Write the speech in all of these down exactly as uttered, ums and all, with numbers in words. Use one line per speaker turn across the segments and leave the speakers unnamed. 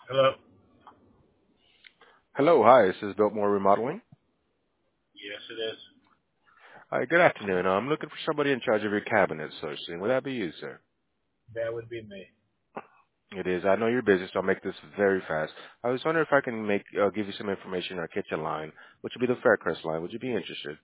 Hello.
Hello, hi, this is Biltmore Remodeling.
Yes, it is.
Hi, good afternoon. I'm looking for somebody in charge of your cabinet sourcing. Would that be you, sir?
That would be me.
It is. I know you're busy, so I'll make this very fast. I was wondering if I can make uh, give you some information on our kitchen line, which would be the Faircrest line. Would you be interested?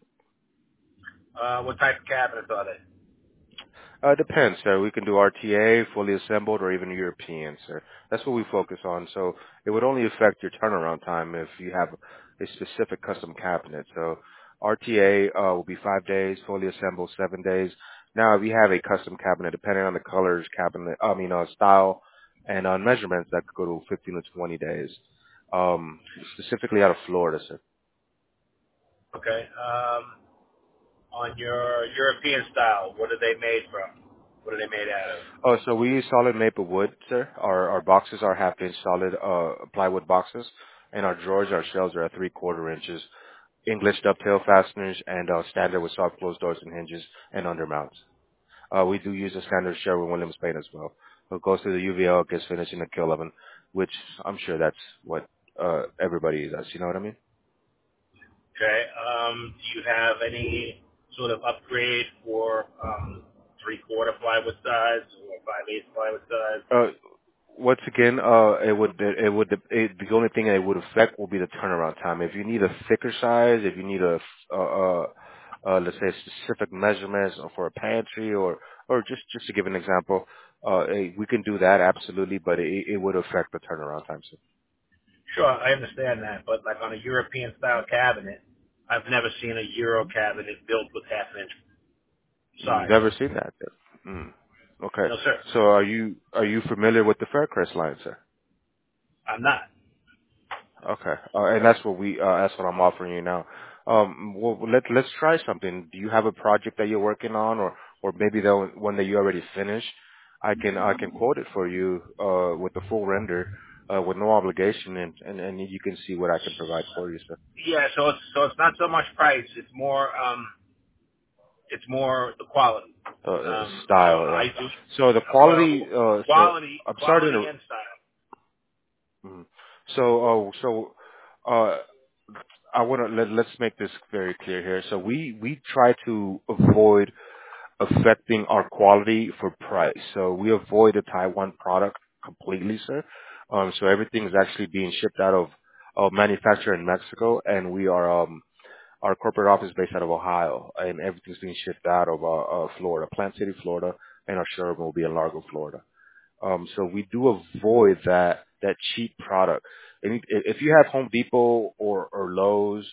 Uh, what type of cabinets are they?
Uh, depends, sir. We can do R T A, fully assembled, or even European, sir. That's what we focus on. So it would only affect your turnaround time if you have a specific custom cabinet. So R T A uh, will be five days, fully assembled seven days. Now, if you have a custom cabinet, depending on the colors, cabinet, I mean, uh, style, and uh, measurements, that could go to fifteen to twenty days. Um, specifically out of Florida, sir.
Okay. Um, on your European style, what are they made from? What are they made out of?
Oh, so we use solid maple wood, sir. Our our boxes are half inch solid uh plywood boxes, and our drawers, our shelves are at three quarter inches. English dovetail fasteners and uh, standard with soft closed doors and hinges and undermounts. Uh, we do use a standard Sherwin Williams paint as well. It goes through the U V L, gets finished in the kill oven, which I'm sure that's what uh everybody does. You know what I mean?
Okay. Um, do you have any sort of upgrade for um, three-quarter plywood size or five-eighths plywood size?
Uh, once again, uh, it would it would it, the only thing it would affect will be the turnaround time. If you need a thicker size, if you need a uh, uh, uh let's say specific measurements for a pantry or or just just to give an example, uh, eh, we can do that absolutely, but it, it would affect the turnaround time. So
Sure, I understand that, but like on a European style cabinet, I've never seen a Euro cabinet built with half an inch
you've
size.
never seen that. Mm. Okay,
No, sir.
so are you are you familiar with the Faircrest line, sir?
I'm not.
Okay. Uh, and that's what we, uh, that's what I'm offering you now. Um, well, let, let's try something. Do you have a project that you're working on or, or maybe the one that you already finished? I can, I can quote it for you, uh, with the full render, uh, with no obligation and, and, and you can see what I can provide for you, sir.
Yeah, so it's so it's not so much price. It's more um, it's more the quality.
Uh, uh,
Um, so
style,
I
yeah.
do
So the
well
quality, uh, so
quality,
I'm sorry
quality
to,
and style.
mm. so, uh, so, uh, I want to, let, let's make this very clear here. So we, we try to avoid affecting our quality for price. So we avoid a Taiwan product completely, sir. Um, so everything is actually being shipped out of, of manufacturer in Mexico, and we are um, our corporate office is based out of Ohio, and everything's being shipped out of uh, uh, Florida, Plant City, Florida, and our showroom will be in Largo, Florida. Um, so we do avoid that that cheap product. And if you have Home Depot or or Lowe's,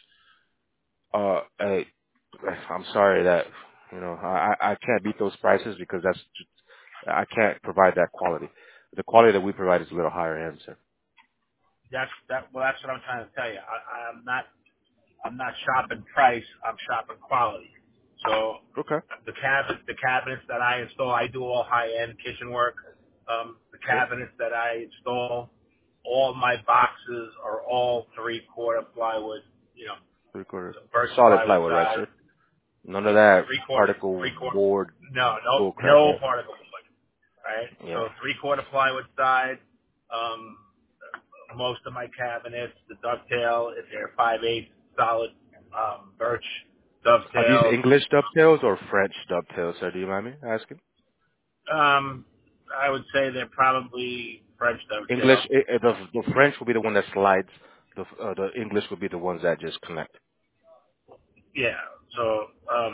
uh, uh, I'm sorry that you know I I I can't beat those prices because that's I can't provide that quality. The quality that we provide is a little higher end, sir.
That's that. Well, that's what I'm trying to tell you. I, I'm not I'm not shopping price. I'm shopping quality. So
Okay.
the cabinet the cabinets that I install, I do all high end kitchen work. Um, the
Yep.
cabinets that I install, all my boxes are all three quarter plywood. You know,
Three quarter.
so birch
Solid
plywood
plywood, right,
size.
sir? None of that
Three quarter,
particle
three quarter.
board
No, no,
bull crap,
no
yeah.
particle board. Right.
Yeah.
So three quarter plywood side. Um, most of my cabinets, the dovetail, if they're five eight solid um, birch
Are these
dovetails.
English dovetails or French dovetails, sir? Do you mind me asking?
Um, I would say they're probably French
English,
dovetail.
eh, eh, the, the French will be the one that slides. The uh, the English will be the ones that just connect.
Yeah. So um,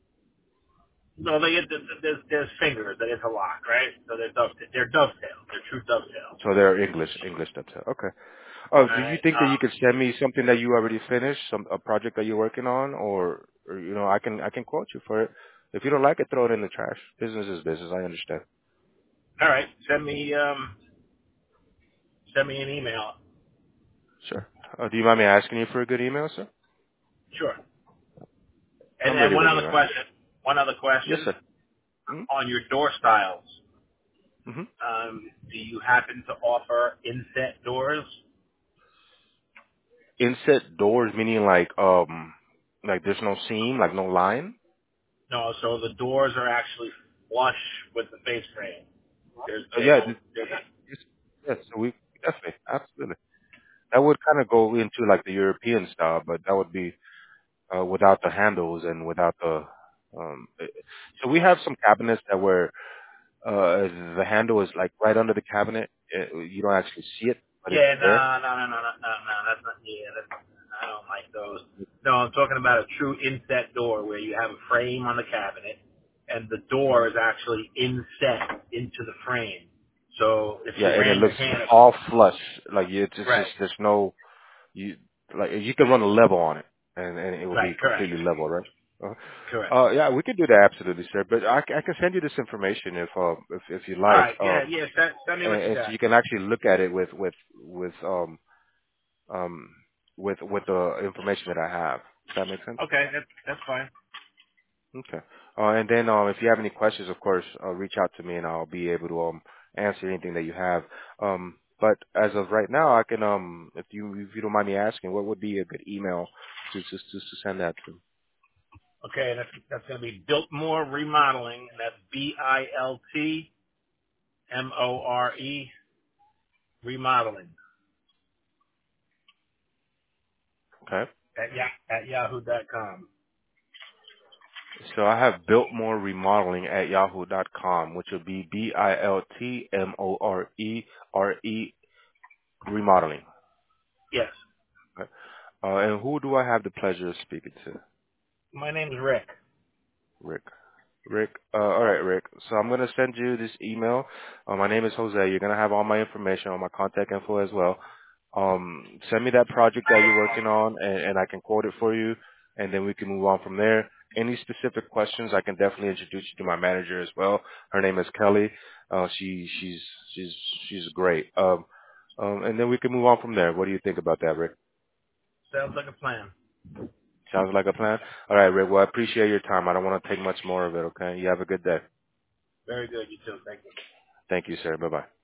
no, they get there's there's fingers that interlock, right? So they're dovetail. They're dovetails. They're true dovetails.
So they're English, English dovetail. Okay. Oh,
All
do you
right.
think that you
Um,
could send me something that you already finished, some a project that you're working on, or, or you know, I can I can quote you for it. If you don't like it, throw it in the trash. Business is business. I understand.
all right. Send me um, send me an email.
Sure. Uh, do you mind me asking you for a good email, sir?
Sure. And
I'm
then
ready
one
when you
other
are.
question. One other
Yes,
question
sir. Mm-hmm.
on your door styles.
Mm-hmm.
Um, do you happen to offer inset doors?
Inset doors, meaning like um, like there's no seam, like no line.
No, so the doors are actually flush with the face frame. There's
Uh,
there's
yeah.
no
th-
there's
Yes. Yes. So we definitely. absolutely. That would kind of go into like the European style, but that would be uh, without the handles and without the. Um, eh, so we have some cabinets that were uh, the handle is like right under the cabinet. It, you don't actually see it, but it's
Yeah, no,
there.
no, no, no, no, no, no. That's not. Yeah, that's. I don't like those. No, I'm talking about a true inset door where you have a frame on the cabinet, and the door is actually inset into the frame. So if
Yeah,
you
and it
ran your
looks
hand,
all flush. Like you, it's just,
right,
just there's no you like you can run a level on it, and and it will
right,
be
correct,
completely level, right? Uh,
correct.
uh yeah, we can do that absolutely, sir. But I, c- I can send you this information if uh if if you
All
like,
right, yeah,
um,
yeah. Send, send me
and,
what you
and so
got.
you can actually look at it with with with um um with with the information that I have. Does that make sense?
Okay, that's that's fine.
Okay. Uh, and then um if you have any questions, of course, uh, reach out to me and I'll be able to um answer anything that you have. Um, but as of right now, I can um if you if you don't mind me asking, what would be a good email to just just to send that to?
Okay, that's that's going to be Biltmore Remodeling, and that's B I L T M O R E Remodeling
Okay.
at ya at yahoo dot com.
So I have Biltmore Remodeling at yahoo dot com, which would be B I L T M O R E R E Remodeling.
Yes,
Okay. Uh, and who do I have the pleasure of speaking to?
my name's Rick.
Rick. Rick. Uh, all right, Rick. So I'm gonna send you this email. Uh, my name is Jose. You're gonna have all my information, all my contact info as well. Um, send me that project that you're working on, and, and I can quote it for you, and then we can move on from there. Any specific questions, I can definitely introduce you to my manager as well. Her name is Kelly. Uh, she she's she's she's great. Um, um, and then we can move on from there. What do you think about that, Rick?
Sounds like a plan.
Sounds like a plan. All right, Rick. Well, I appreciate your time. I don't want to take much more of it. Okay. You have a good day.
Very good. You too. Thank you.
Thank you, sir. Bye bye.